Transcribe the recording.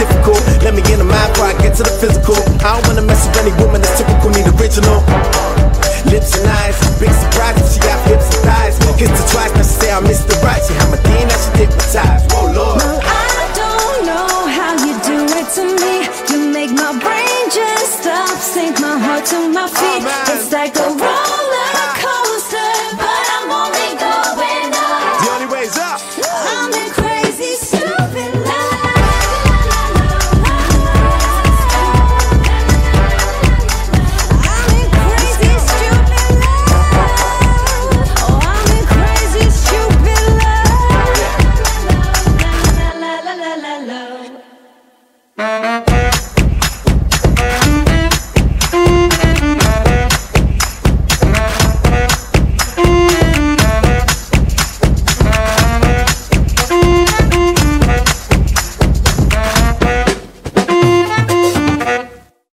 difficult. Let me in the mind before I get to the physical. I don't wanna mess with any woman that's typical, need original. Lips and eyes, big surprise if she got hips and thighs. Kissed her twice, now she say I missed the right. She had my D, now she hypnotized. Whoa, Lord. No, I don't know how you do it to me. You make my brain just stop, sink my heart to my feet.